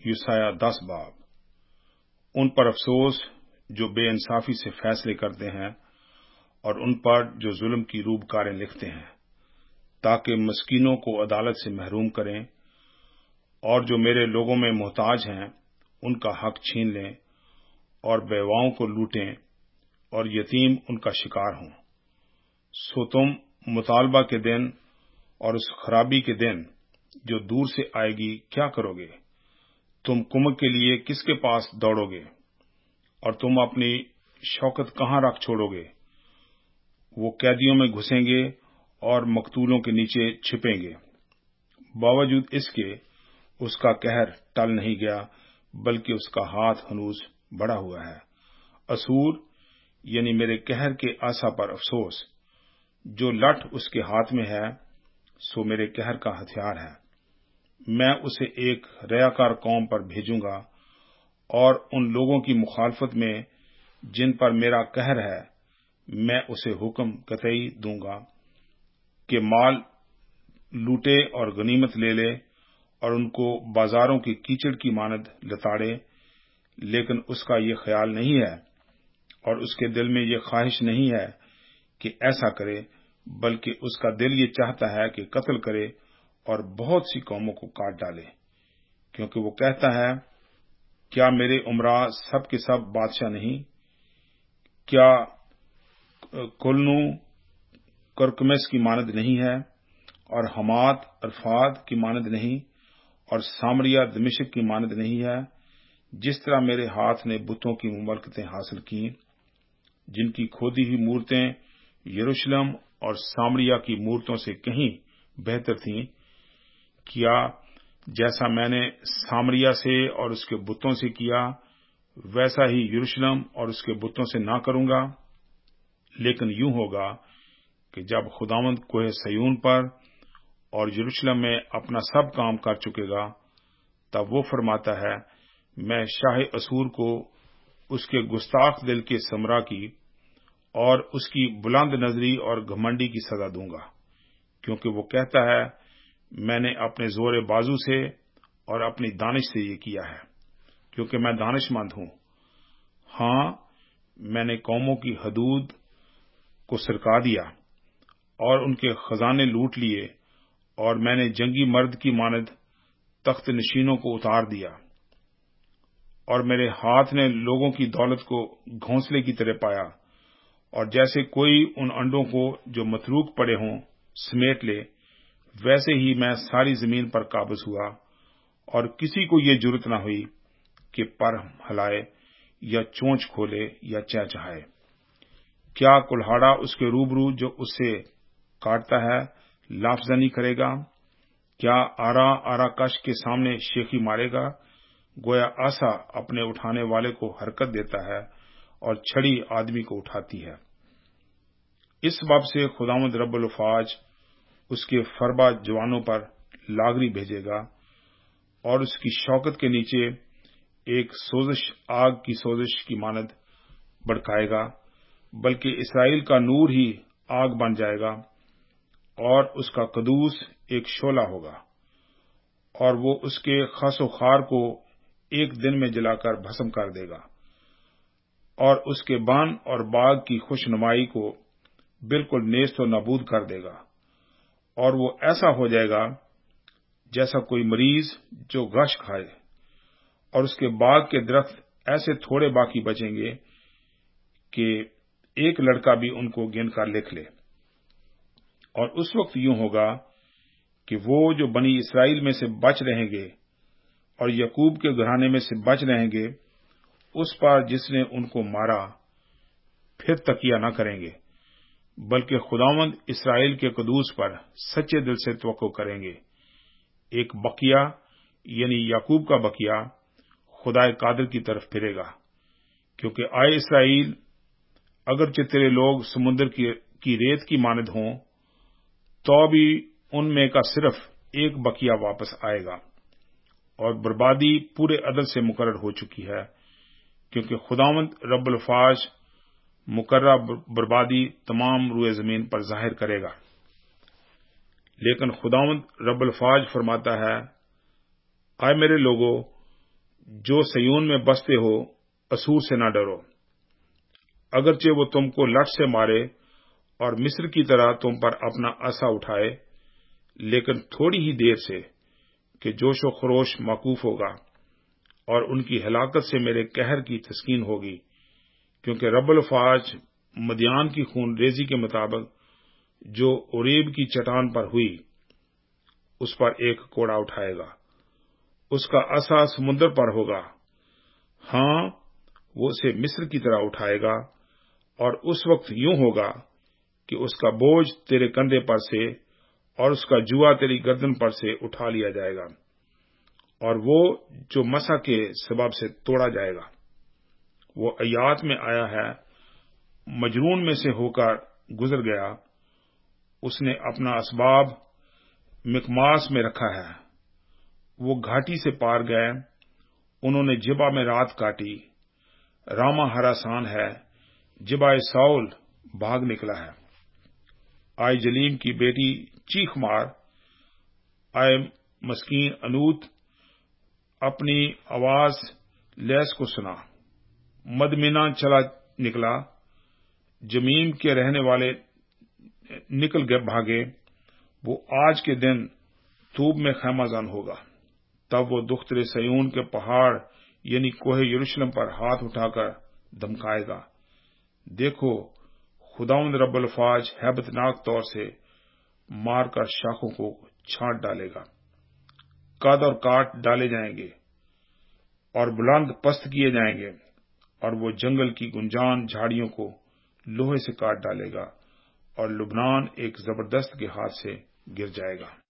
یسایہ 10 باب۔ ان پر افسوس جو بے انصافی سے فیصلے کرتے ہیں اور ان پر جو ظلم کی روبکاریں لکھتے ہیں، تاکہ مسکینوں کو عدالت سے محروم کریں اور جو میرے لوگوں میں محتاج ہیں ان کا حق چھین لیں اور بیواؤں کو لوٹیں اور یتیم ان کا شکار ہوں۔ سو تم مطالبہ کے دن اور اس خرابی کے دن جو دور سے آئے گی کیا کرو گے؟ تم کمک کے لیے کس کے پاس دوڑو گے؟ اور تم اپنی شوکت کہاں رکھ چھوڑو گے؟ وہ قیدیوں میں گھسیں گے اور مقتولوں کے نیچے چھپیں گے۔ باوجود اس کے اس کا قہر ٹل نہیں گیا، بلکہ اس کا ہاتھ ہنوز بڑھا ہوا ہے۔ اسور یعنی میرے قہر کے عصا پر افسوس، جو لٹ اس کے ہاتھ میں ہے سو میرے قہر کا ہتھیار ہے۔ میں اسے ایک ریاکار قوم پر بھیجوں گا اور ان لوگوں کی مخالفت میں جن پر میرا قہر ہے میں اسے حکم قطعی دوں گا کہ مال لوٹے اور غنیمت لے لے اور ان کو بازاروں کی کیچڑ کی مانند لتاڑے، لیکن اس کا یہ خیال نہیں ہے اور اس کے دل میں یہ خواہش نہیں ہے کہ ایسا کرے، بلکہ اس کا دل یہ چاہتا ہے کہ قتل کرے اور بہت سی قوموں کو کاٹ ڈالے، کیونکہ وہ کہتا ہے کیا میرے عمراء سب کے سب بادشاہ نہیں؟ کیا کلنو کرکمس کی مانند نہیں ہے اور حمات ارفاد کی مانند نہیں اور سامریہ دمشق کی مانند نہیں ہے؟ جس طرح میرے ہاتھ نے بتوں کی مملکتیں حاصل کی، جن کی کھودی ہوئی مورتیں یروشلم اور سامریہ کی مورتوں سے کہیں بہتر تھیں، کیا جیسا میں نے سامریہ سے اور اس کے بتوں سے کیا ویسا ہی یروشلم اور اس کے بتوں سے نہ کروں گا؟ لیکن یوں ہوگا کہ جب خداوند کوہ سیون پر اور یروشلم میں اپنا سب کام کر چکے گا، تب وہ فرماتا ہے میں شاہ اسور کو اس کے گستاخ دل کے سمرا کی اور اس کی بلند نظری اور گھمنڈی کی سزا دوں گا، کیونکہ وہ کہتا ہے میں نے اپنے زور بازو سے اور اپنی دانش سے یہ کیا ہے، کیونکہ میں دانش مند ہوں۔ ہاں، میں نے قوموں کی حدود کو سرکا دیا اور ان کے خزانے لوٹ لیے، اور میں نے جنگی مرد کی مانند تخت نشینوں کو اتار دیا، اور میرے ہاتھ نے لوگوں کی دولت کو گھونسلے کی طرح پایا، اور جیسے کوئی ان انڈوں کو جو متروک پڑے ہوں سمیٹ لے، ویسے ہی میں ساری زمین پر قابض ہوا، اور کسی کو یہ جرت نہ ہوئی کہ پر ہلائے یا چونچ کھولے یا چہچہائے۔ کیا کلہاڑا اس کے روبرو جو اس سے کاٹتا ہے لافزنی کرے گا؟ کیا آرا کش کے سامنے شیخی مارے گا؟ گویا آسا اپنے اٹھانے والے کو حرکت دیتا ہے اور چھڑی آدمی کو اٹھاتی ہے۔ اس سبب سے خداوند رب الافواج اس کے فربا جوانوں پر لاگری بھیجے گا اور اس کی شوکت کے نیچے ایک سوزش آگ کی سوزش کی مانند بڑکائے گا، بلکہ اسرائیل کا نور ہی آگ بن جائے گا اور اس کا قدوس ایک شعلہ ہوگا، اور وہ اس کے خس و خار کو ایک دن میں جلا کر بھسم کر دے گا، اور اس کے بن اور باغ کی خوش نمائی کو بالکل نیست و نابود کر دے گا، اور وہ ایسا ہو جائے گا جیسا کوئی مریض جو غش کھائے، اور اس کے باغ کے درخت ایسے تھوڑے باقی بچیں گے کہ ایک لڑکا بھی ان کو گن کر لکھ لے۔ اور اس وقت یوں ہوگا کہ وہ جو بنی اسرائیل میں سے بچ رہیں گے اور یعقوب کے گھرانے میں سے بچ رہیں گے، اس پر جس نے ان کو مارا پھر تکیہ نہ کریں گے، بلکہ خداوند اسرائیل کے قدوس پر سچے دل سے توقع کریں گے۔ ایک بقیہ یعنی یعقوب کا بقیہ خدائے قادر کی طرف پھرے گا، کیونکہ آئے اسرائیل، اگرچہ تیرے لوگ سمندر کی ریت کی مانند ہوں تو بھی ان میں کا صرف ایک بقیہ واپس آئے گا، اور بربادی پورے عدل سے مقرر ہو چکی ہے، کیونکہ خداوند رب الافواج مقررہ بربادی تمام روئے زمین پر ظاہر کرے گا۔ لیکن خداوند رب الافواج فرماتا ہے، آئے میرے لوگو، جو سیون میں بستے ہو اسور سے نہ ڈرو، اگرچہ وہ تم کو لٹ سے مارے اور مصر کی طرح تم پر اپنا عصا اٹھائے، لیکن تھوڑی ہی دیر سے کہ جوش و خروش موقوف ہوگا اور ان کی ہلاکت سے میرے قہر کی تسکین ہوگی، کیونکہ رب الافواج مدیان کی خون ریزی کے مطابق جو اوریب کی چٹان پر ہوئی اس پر ایک کوڑا اٹھائے گا، اس کا عصا سمندر پر ہوگا، ہاں وہ اسے مصر کی طرح اٹھائے گا، اور اس وقت یوں ہوگا کہ اس کا بوجھ تیرے کندھے پر سے اور اس کا جوا تیری گردن پر سے اٹھا لیا جائے گا، اور وہ جو مسا کے سبب سے توڑا جائے گا۔ وہ آیات میں آیا ہے، مجنون میں سے ہو کر گزر گیا، اس نے اپنا اسباب مکماس میں رکھا ہے، وہ گھاٹی سے پار گئے، انہوں نے جبا میں رات کاٹی، راما ہراسان ہے، جبا ساؤل بھاگ نکلا ہے۔ آئے جلیم کی بیٹی چیخ مار، آئے مسکین انوت اپنی آواز لیس کو سنا، مدمنہ چلا نکلا، جمیم کے رہنے والے نکل گئے بھاگے، وہ آج کے دن توب میں خیمہ زن ہوگا۔ تب وہ دختر سیون کے پہاڑ یعنی کوہ یروشلم پر ہاتھ اٹھا کر دمکائے گا، دیکھو خداوند رب الافواج ہیبت ناک طور سے مار کر شاخوں کو چھانٹ ڈالے گا، قد اور کاٹ ڈالے جائیں گے اور بلند پست کیے جائیں گے، اور وہ جنگل کی گنجان جھاڑیوں کو لوہے سے کاٹ ڈالے گا، اور لبنان ایک زبردست کے ہاتھ سے گر جائے گا۔